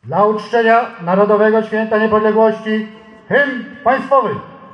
Dla uczczenia Narodowego Święta Niepodległości hymn państwowy.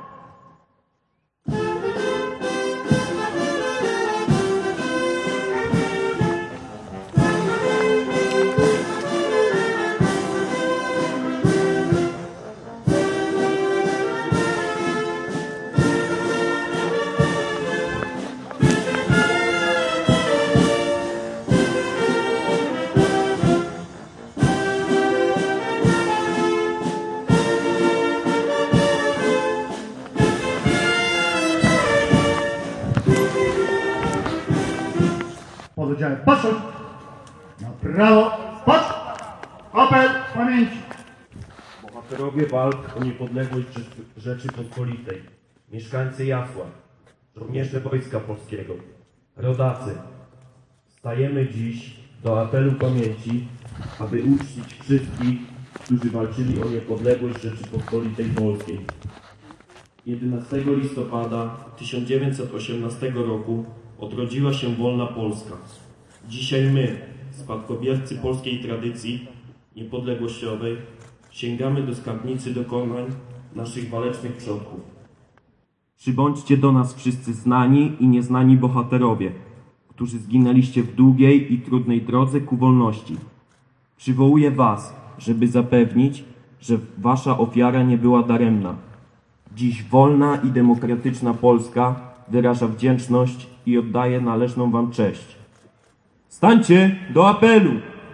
Pododdziałem patrzeć na prawo, patrz, apel pamięci. Bohaterowie walk o niepodległość Rzeczypospolitej, mieszkańcy Jasła, żołnierze Wojska Polskiego, rodacy, stajemy dziś do apelu pamięci, aby uczcić wszystkich, którzy walczyli o niepodległość Rzeczypospolitej Polskiej. 11 listopada 1918 roku odrodziła się wolna Polska. Dzisiaj my, spadkobiercy polskiej tradycji niepodległościowej, sięgamy do skarbnicy dokonań naszych walecznych przodków. Przybądźcie do nas wszyscy znani i nieznani bohaterowie, którzy zginęliście w długiej i trudnej drodze ku wolności. Przywołuję was, żeby zapewnić, że wasza ofiara nie była daremna. Dziś wolna i demokratyczna Polska wyraża wdzięczność i oddaje należną wam cześć. Stańcie do apelu!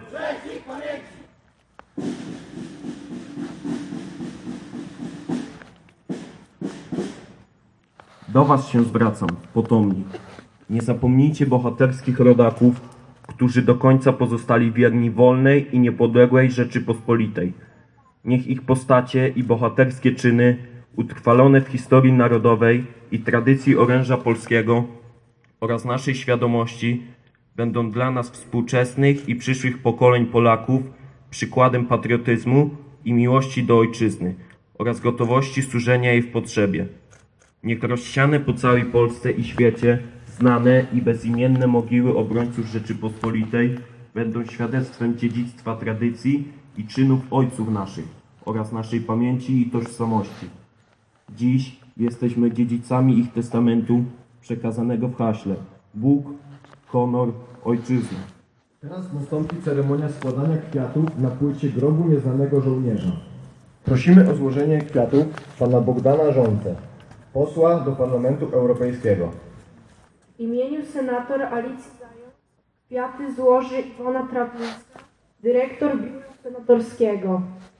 Do was się zwracam, potomni. Nie zapomnijcie bohaterskich rodaków, którzy do końca pozostali wierni wolnej i niepodległej Rzeczypospolitej. Niech ich postacie i bohaterskie czyny, utrwalone w historii narodowej i tradycji oręża polskiego oraz naszej świadomości, będą dla nas współczesnych i przyszłych pokoleń Polaków przykładem patriotyzmu i miłości do ojczyzny oraz gotowości służenia jej w potrzebie. Niech rozsiane po całej Polsce i świecie znane i bezimienne mogiły obrońców Rzeczypospolitej będą świadectwem dziedzictwa tradycji i czynów ojców naszych oraz naszej pamięci i tożsamości. Dziś jesteśmy dziedzicami ich testamentu przekazanego w haśle: Bóg, honor, ojczyzna. Teraz nastąpi ceremonia składania kwiatów na płycie grobu nieznanego żołnierza. Prosimy o złożenie kwiatów pana Bogdana Żące, posła do Parlamentu Europejskiego. W imieniu senator Alicji Zając kwiaty złoży Iwona Trawińska, dyrektor biura senatorskiego.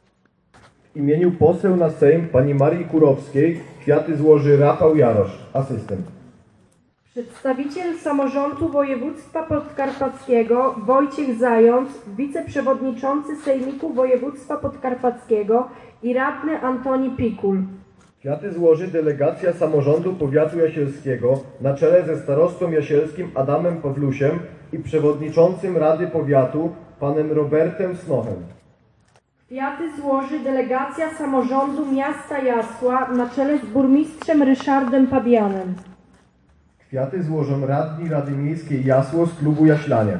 W imieniu poseł na Sejm pani Marii Kurowskiej kwiaty złoży Rafał Jarosz, asystent. Przedstawiciel samorządu województwa podkarpackiego Wojciech Zając, wiceprzewodniczący Sejmiku Województwa Podkarpackiego i radny Antoni Pikul. Kwiaty złoży delegacja samorządu powiatu jasielskiego na czele ze starostą jasielskim Adamem Pawlusiem i przewodniczącym Rady Powiatu panem Robertem Snochem. Kwiaty złoży delegacja samorządu miasta Jasła na czele z burmistrzem Ryszardem Pabianem. Kwiaty złożą radni Rady Miejskiej Jasło z klubu Jaślania.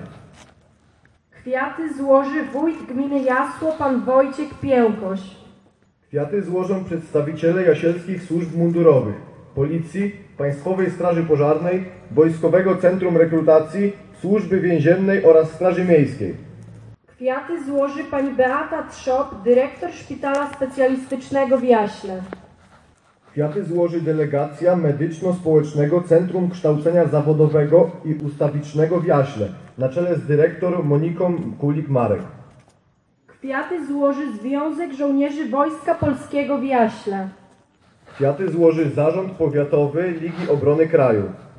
Kwiaty złoży wójt gminy Jasło pan Wojciech Piękoś. Kwiaty złożą przedstawiciele jasielskich służb mundurowych, Policji, Państwowej Straży Pożarnej, Wojskowego Centrum Rekrutacji, Służby Więziennej oraz Straży Miejskiej. Kwiaty złoży pani Beata Trzop, dyrektor Szpitala Specjalistycznego w Jaśle. Kwiaty złoży delegacja Medyczno-Społecznego Centrum Kształcenia Zawodowego i Ustawicznego w Jaśle na czele z dyrektor Moniką Kulik-Marek. Kwiaty złoży Związek Żołnierzy Wojska Polskiego w Jaśle. Kwiaty złoży Zarząd Powiatowy Ligi Obrony Kraju.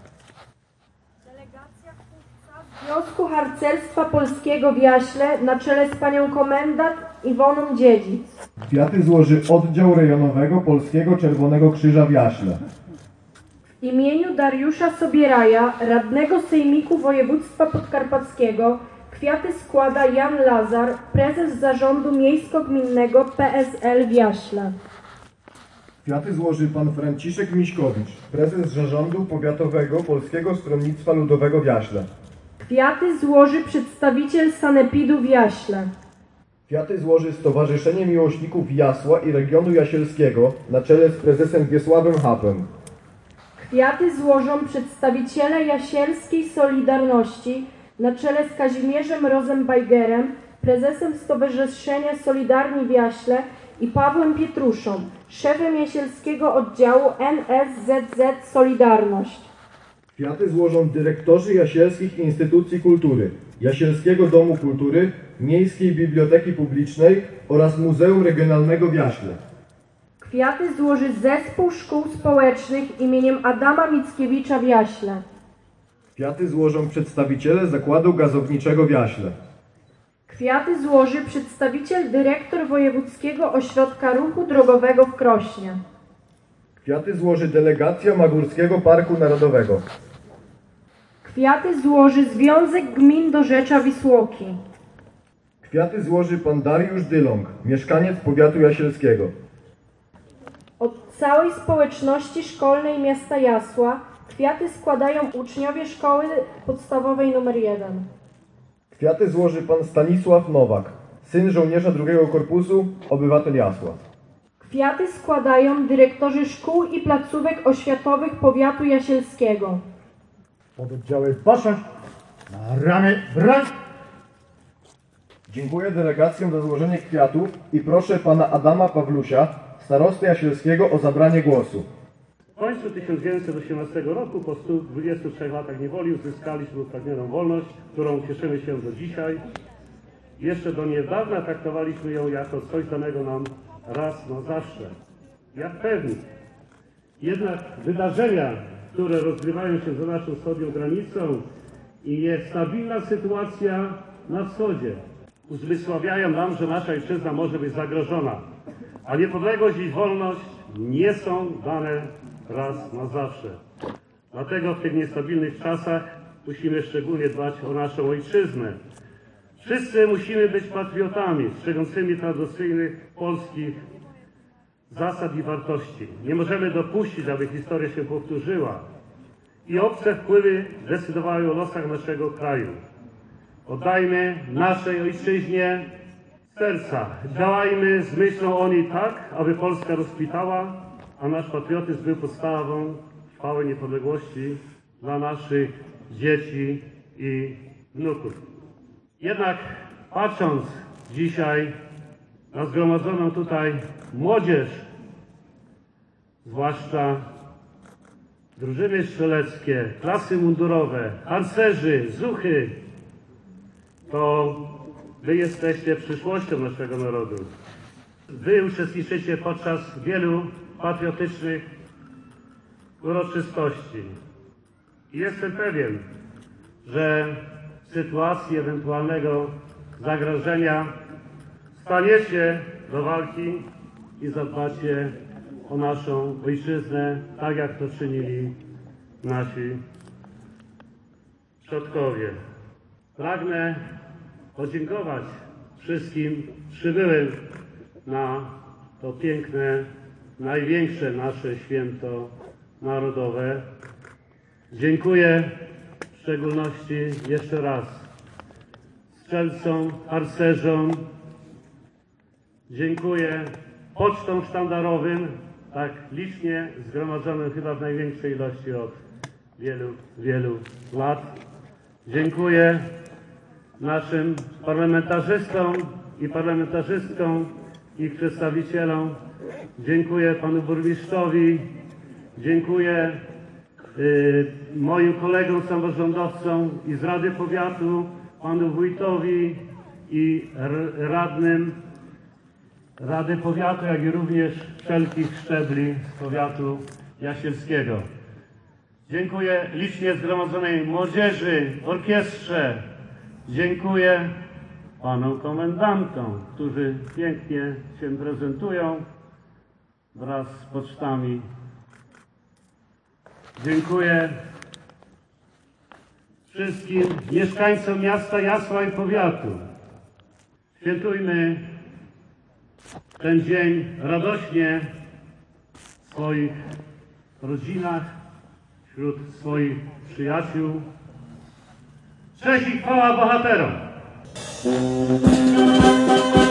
Delegacja chłopca Związku Harcerstwa Polskiego w Jaśle na czele z panią komendant Iwoną Dziedzic. Kwiaty złoży Oddział Rejonowego Polskiego Czerwonego Krzyża w Jaśle. W imieniu Dariusza Sobieraja, radnego Sejmiku Województwa Podkarpackiego, kwiaty składa Jan Lazar, prezes Zarządu Miejsko-Gminnego PSL w Jaśle. Kwiaty złoży pan Franciszek Miśkowicz, prezes Zarządu Powiatowego Polskiego Stronnictwa Ludowego w Jaśle. Kwiaty złoży przedstawiciel Sanepidu w Jaśle. Kwiaty złoży Stowarzyszenie Miłośników Jasła i Regionu Jasielskiego na czele z prezesem Wiesławem Hapem. Kwiaty złożą przedstawiciele Jasielskiej Solidarności na czele z Kazimierzem Rozenbajgerem, prezesem Stowarzyszenia Solidarni w Jaśle i Pawłem Pietruszą, szefem Jasielskiego oddziału NSZZ Solidarność. Kwiaty złożą dyrektorzy jasielskich instytucji kultury, Jasielskiego Domu Kultury, Miejskiej Biblioteki Publicznej oraz Muzeum Regionalnego w Jaśle. Kwiaty złoży Zespół Szkół Społecznych imieniem Adama Mickiewicza w Jaśle. Kwiaty złożą przedstawiciele Zakładu Gazowniczego w Jaśle. Kwiaty złoży przedstawiciel dyrektor Wojewódzkiego Ośrodka Ruchu Drogowego w Krośnie. Kwiaty złoży delegacja Magórskiego Parku Narodowego. Kwiaty złoży Związek Gmin Dorzecza Wisłoki. Kwiaty złoży pan Dariusz Dylong, mieszkaniec powiatu jasielskiego. Od całej społeczności szkolnej miasta Jasła kwiaty składają uczniowie szkoły podstawowej nr 1. Kwiaty złoży pan Stanisław Nowak, syn żołnierza II Korpusu, obywatel Jasła. Kwiaty składają dyrektorzy szkół i placówek oświatowych powiatu jasielskiego. Pododdziały baczność na ramię broń. Dziękuję delegacjom za złożenie kwiatów i proszę pana Adama Pawlusia, starostę jasielskiego, o zabranie głosu. W końcu 1918 roku, po 123 latach niewoli, uzyskaliśmy upragnioną wolność, którą cieszymy się do dzisiaj. Jeszcze do niedawna traktowaliśmy ją jako coś danego nam raz na zawsze, jak pewnik. Jednak wydarzenia, które rozgrywają się za naszą wschodnią granicą i niestabilna sytuacja na wschodzie, uzmysławiają nam, że nasza ojczyzna może być zagrożona, a niepodległość i wolność nie są dane raz na zawsze. Dlatego w tych niestabilnych czasach musimy szczególnie dbać o naszą ojczyznę. Wszyscy musimy być patriotami, strzegącymi tradycyjnych polskich zasad i wartości. Nie możemy dopuścić, aby historia się powtórzyła i obce wpływy decydowały o losach naszego kraju. Oddajmy naszej ojczyźnie serca. Działajmy z myślą o niej tak, aby Polska rozkwitała, a nasz patriotyzm był podstawą trwałej niepodległości dla naszych dzieci i wnuków. Jednak patrząc dzisiaj na zgromadzoną tutaj młodzież, zwłaszcza drużyny strzeleckie, klasy mundurowe, harcerzy, zuchy, to wy jesteście przyszłością naszego narodu. Wy uczestniczycie podczas wielu patriotycznych uroczystości. I jestem pewien, że w sytuacji ewentualnego zagrożenia staniecie do walki i zadbacie o naszą ojczyznę, tak jak to czynili nasi przodkowie. Pragnę podziękować wszystkim przybyłym na to piękne, największe nasze święto narodowe. Dziękuję w szczególności jeszcze raz strzelcom, harcerzom. Dziękuję pocztom sztandarowym, tak licznie zgromadzonym chyba w największej ilości od wielu, wielu lat. Dziękuję naszym parlamentarzystom i parlamentarzystkom, ich przedstawicielom. Dziękuję panu burmistrzowi. Dziękuję moim kolegom samorządowcom i z Rady Powiatu, panu wójtowi i radnym Rady Powiatu, jak i również wszelkich szczebli z powiatu jasielskiego. Dziękuję licznie zgromadzonej młodzieży, orkiestrze. Dziękuję panom komendantom, którzy pięknie się prezentują wraz z pocztami. Dziękuję wszystkim mieszkańcom miasta Jasła i powiatu. Świętujmy ten dzień radośnie w swoich rodzinach, wśród swoich przyjaciół. Cześć i chwała bohaterom!